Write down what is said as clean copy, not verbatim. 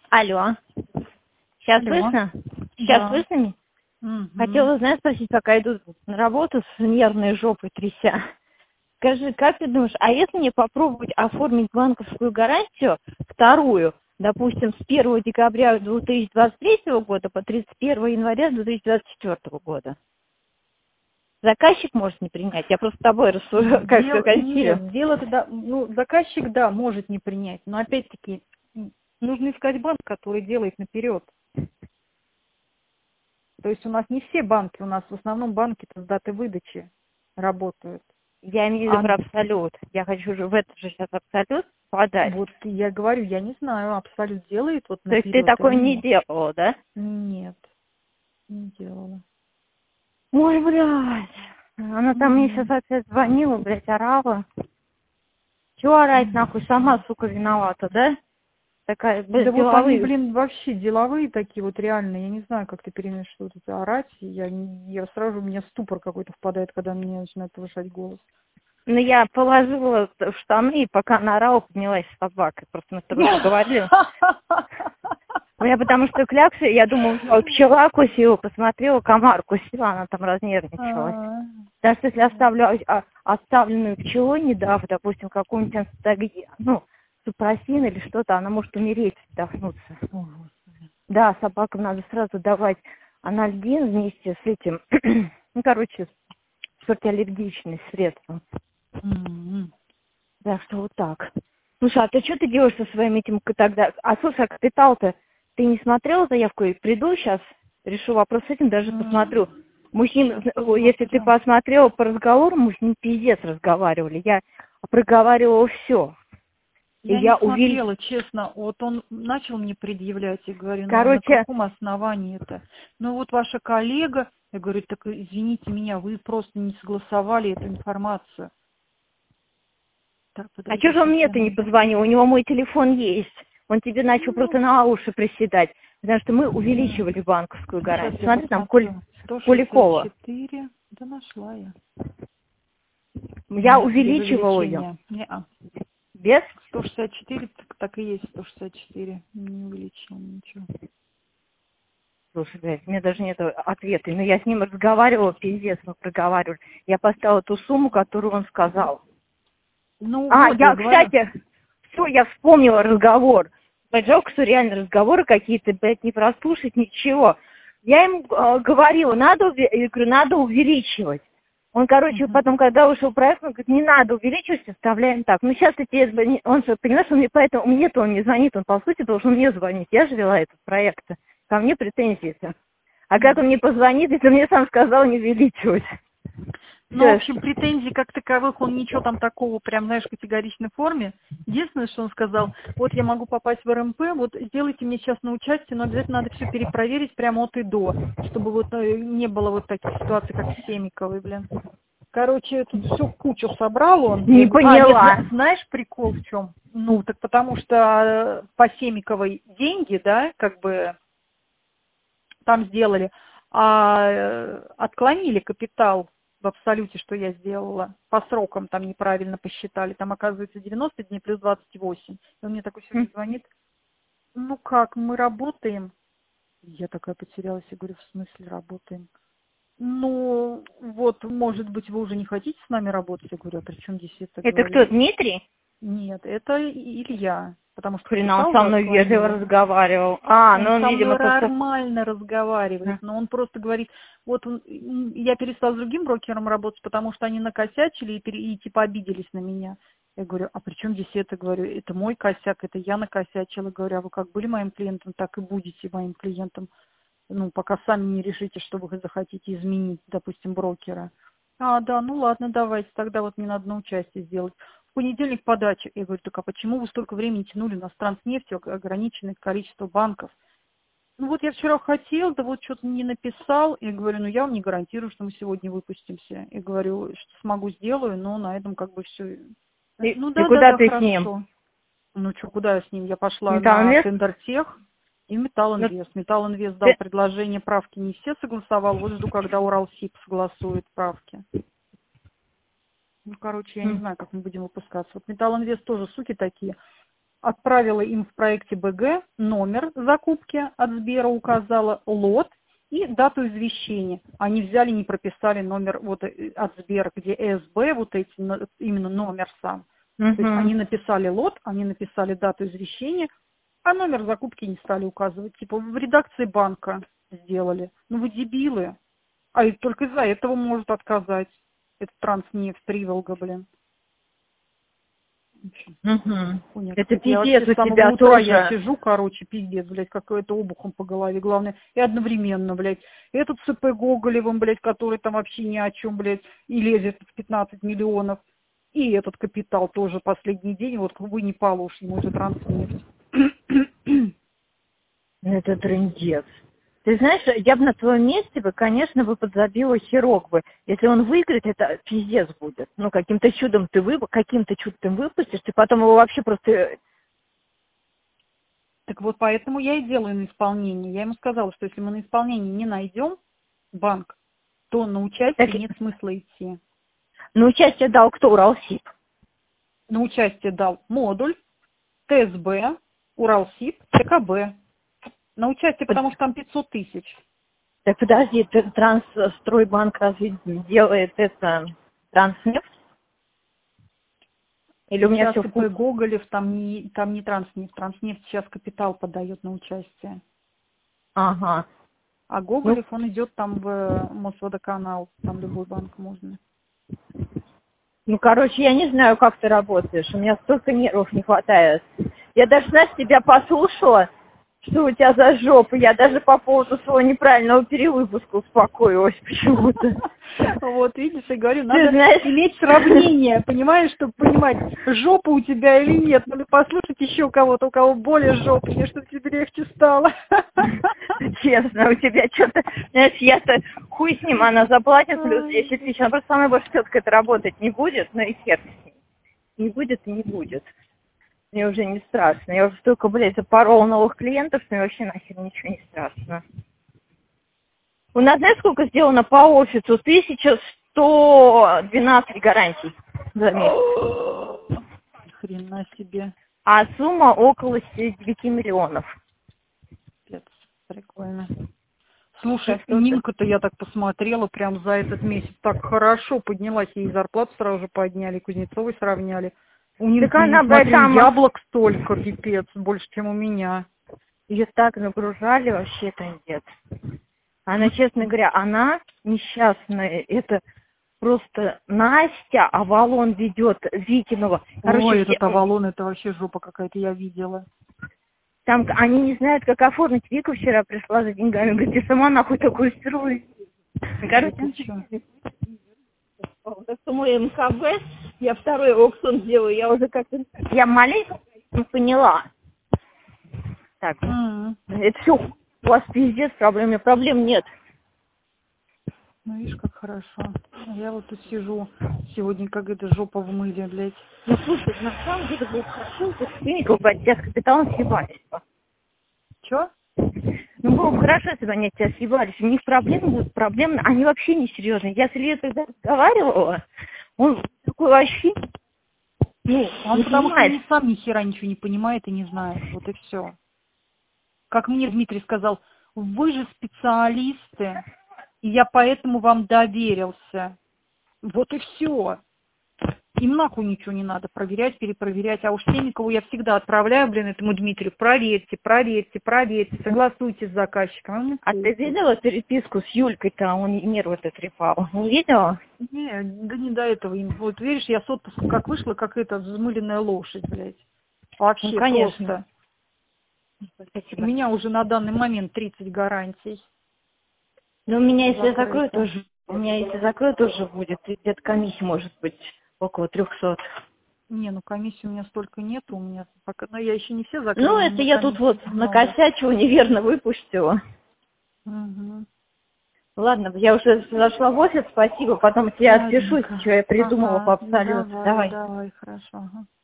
Алло. Сейчас Алло. слышно? Сейчас Да. слышно меня? Мгм. Хотела, знаешь, спросить, пока иду на работу с нервной жопой тряся. Скажи, как ты думаешь, а если мне попробовать оформить банковскую гарантию, вторую, допустим, с 1 декабря 2023 года по 31 января 2024 года? Заказчик может не принять, я просто с тобой рассуждаю, как консилию. Нет, дело тогда, заказчик, да, может не принять, но опять-таки нужно искать банк, который делает наперед. То есть у нас не все банки, у нас в основном банки-то с даты выдачи работают. Я имею в виду А про абсолют. Я хочу же в этот же сейчас абсолют подать. вот я говорю, я не знаю, Абсолют делает вот То есть ты наперед такое или не нет. делала, да? Нет, не делала. Ой, блядь. Она там мне сейчас Мгм. опять звонила, блядь, орала. Чего орать, Мгм. нахуй, сама, сука, виновата, да? Такая, Да блядь, вот они, деловые. блин, вообще деловые такие вот реально. Я не знаю, как ты переносишь что тут орать. Я сразу, у меня ступор какой-то впадает, когда мне начинает повышать голос. Ну, я положила в штаны, и пока она орала, поднялась собака. Просто мы с тобой поговорили. У меня потому что кляксы, я думала, пчела кусила, посмотрела, комар кусила, она там разнервничалась. А, Даже если оставлю оставленную пчелой, не дав, допустим, какую-нибудь супросин или что-то, она может умереть, вдохнуться. о, Господи. Да, собакам надо сразу давать анальгин вместе с этим, противоаллергичные средства. М. Так что вот так. Слушай, а ты что ты делаешь со своим этим тогда? А слушай, а капитал-то ты не смотрела заявку? И приду сейчас, решу вопрос с этим, даже посмотрю. Мы с ним, Щас если ты посмотрю. посмотрела по разговору, мы с ним пиздец разговаривали. Я проговаривала все. И Я не я увеличила. смотрела, честно. Вот он начал мне предъявлять, я говорю, ну а на Короче, каком основании это? Ну вот ваша коллега, я говорю, так извините меня, вы просто не согласовали эту информацию. Так, а что подожди, же он сейчас я мне-то не найду. позвонил? У него мой телефон есть. Он тебе начал Ну, просто на уши приседать. Потому что мы увеличивали банковскую сейчас гарантию. я Смотри, там посмотрю. Куликова. 164. Да нашла я. Я Нет, без увеличивала ее. увеличения. Не-а. Без? 164, так и есть 164. Не увеличил ничего. Слушай, блядь, у меня даже нет ответа. Но я с ним разговаривала, пиздец, мы проговаривали. Я поставила ту сумму, которую он сказал. Ну А, вот, я я, говорю. кстати, все, я вспомнила разговор. Блядь, жалко, что реально разговоры какие-то, блядь, не прослушать, ничего. Я ему говорила, я говорю, надо увеличивать. Он, короче, Мгм. потом, когда ушел проект, он говорит, не надо увеличивать, оставляем так. Ну, сейчас он же, понимаешь, он мне поэтому, мне-то он не звонит, он, по сути, должен мне звонить. Я же вела этот проект. Ко мне претензии-то. А как он Мгм. мне позвонит, если он мне сам сказал не увеличивать? Ну, в Все. общем, претензий как таковых, он ничего там такого прям, знаешь, в категоричной форме. Единственное, что он сказал, вот я могу попасть в РМП, вот сделайте мне сейчас на участие, но обязательно надо все перепроверить прямо от и до, чтобы вот не было вот таких ситуаций, как с Семиковой, блин. Короче, тут всю кучу собрал он. Не Нет, поняла. знаешь, прикол в чем? Ну, так потому что по Семиковой деньги, да, как бы там сделали, а отклонили капитал в абсолюте, что я сделала. По срокам там неправильно посчитали. Там, оказывается, 90 дней плюс 28. И он мне такой сегодня звонит. Ну как, мы работаем? Я такая потерялась и говорю, в смысле работаем? Ну, вот, может быть, вы уже не хотите с нами работать? Я говорю, а при чем здесь это, Это говорю? кто, Дмитрий? Нет, это Илья, потому что Хрена, он капитал со же мной вежливо отклонили. разговаривал. Он Ну он, со видимо, мной просто... нормально разговаривает, но он просто говорит, вот я перестал с другим брокером работать, потому что они накосячили и типа обиделись на меня. Я говорю, а при чем здесь это? Говорю, это мой косяк, это я накосячила. Говорю, а вы как были моим клиентом, так и будете моим клиентом. Ну, пока сами не решите, что вы захотите изменить, допустим, брокера. А, да, ну ладно, давайте, тогда вот мне надо на участие сделать. В понедельник подача. Я говорю, так а почему вы столько времени тянули на Транснефть, ограниченное количество банков? Ну вот я вчера хотел, да вот что-то не написал. Я говорю, ну я вам не гарантирую, что мы сегодня выпустимся. Я говорю, что смогу, сделаю, но на этом как бы все. Ну И да, да, куда да, ты с ним? хорошо. Ну что, куда я с ним? Я пошла на Металлинвест? Тендертех и Ну, Металлинвест. Металлинвест дал ты... предложение, правки не все согласовал. Вот жду, когда Уралсиб согласует правки. Ну, короче, я не знаю, как мы будем выпускаться. Вот Металлинвест тоже суки такие. отправила им в проекте БГ номер закупки от Сбера, указала лот и дату извещения. Они взяли, не прописали номер вот от Сбера, где СБ, вот эти, именно номер сам. То есть они написали лот, они написали дату извещения, а номер закупки не стали указывать. Типа в редакции банка сделали. Ну вы дебилы. А и только из-за этого может отказать. Это Транснефть, Приволга, блин. Это пиздец у тебя утра тоже. Я сижу, короче, пиздец, блядь, какой-то обухом по голове. Главное, и одновременно, блядь, этот с ИП Гоголевым, блядь, который там вообще ни о чем, блядь, и лезет в 15 миллионов. И этот капитал тоже последний день, вот вы не положь ему эту Транснефть. Это трындец. Ты знаешь, я бы на твоем месте бы, конечно, бы подзабила хирок бы. Если он выиграет, это пиздец будет. Ну, каким-то чудом ты выпустишь, ты потом его вообще просто... Так вот, поэтому я и делаю на исполнение. Я ему сказала, что если мы на исполнение не найдем банк, то на участие нет смысла идти. На участие дал кто? Уралсиб? На участие дал модуль, ТСБ, Уралсиб, ТКБ. На участие, потому что там 500 тысяч. Так подожди, Трансстройбанк разве делает это Транснефть? Или у меня сейчас все ИП Гоголев, там не Транснефть. Транснефть сейчас капитал подает на участие. Ага. А Гоголев, он идет там в Мосводоканал, там любой банк можно. Ну, короче, я не знаю, как ты работаешь. У меня столько нервов не хватает. Я даже, знаешь, тебя послушала, что у тебя за жопа. Я даже по поводу своего неправильного перевыпуска успокоилась почему-то. Вот, видишь, я говорю, надо иметь сравнение, понимаешь, чтобы понимать, жопа у тебя или нет. Надо послушать еще кого-то, у кого более жопа, чтобы тебе легче стало. Честно, у тебя что-то, знаешь, я-то хуй с ним, она заплатит плюс 10 тысяч, она просто самая больше тетка это работать не будет, но и хер с ним. Не будет и не будет. Мне уже не страшно. Я уже столько, блядь, запорола новых клиентов, что мне вообще нахер ничего не страшно. У нас, знаешь, сколько сделано по офису? 1112 гарантий за месяц. Хрена себе. А сумма около 9 миллионов. Прикольно. Слушай, Нинка-то, я так посмотрела, прям за этот месяц так хорошо поднялась, ей зарплату сразу же подняли, Кузнецовой сравняли. У Нинки, смотри, яблок столько, пипец, больше, чем у меня. Ее так нагружали, вообще-то нет. Она, честно говоря, она несчастная, это просто Настя, Авалон ведет Викинова. Короче, ой, этот Авалон, это вообще жопа какая-то, я видела. Там они не знают, как оформить. Вика вчера пришла за деньгами, говорит, ты сама нахуй такую строй. Короче, это мой МКБ, я второй аукцион делаю, я уже как-то... Я маленько поняла. Так, это все, у вас пиздец, проблем нет. Ну, видишь, как хорошо. Я вот тут сижу сегодня, как эта жопа в мыле, блядь. Ну, слушай, на самом деле было хорошо, что клинику от тебя с капиталом съебались. Чё? Ну, было бы хорошо, если бы они от тебя съебались. У них проблемы будут проблемные, они вообще не серьезные. Я с Ильей тогда разговаривала, он такой вообще... Ну, он потому что он сам ни хера ничего не понимает и не знает. Вот и все. Как мне Дмитрий сказал, вы же специалисты, и я поэтому вам доверился. Вот и все. Им нахуй ничего не надо проверять, перепроверять. А уж Сенникову я всегда отправляю, блин, этому Дмитрию, проверьте, согласуйте с заказчиком. А ты видела переписку с Юлькой-то? Он нервы-то трепал. Не видела? Не, да не до этого. Вот видишь, я с отпуска как вышла, как эта взмыленная лошадь, блядь. Вообще, ну, конечно. Просто. У меня уже на данный момент 30 гарантий. Ну, у меня, если закроют, тоже... У меня, если закроют, тоже будет. Где-то комиссия может быть около 300. Не, ну комиссии у меня столько нету, у меня пока, но я еще не все закрыла. Ну, это я тут вот накосячила, неверно выпустила. Угу. Ладно, я уже зашла в офис, спасибо, потом тебя отпишусь, что я придумала по абсолюту. Давай. Давай, хорошо. Ага.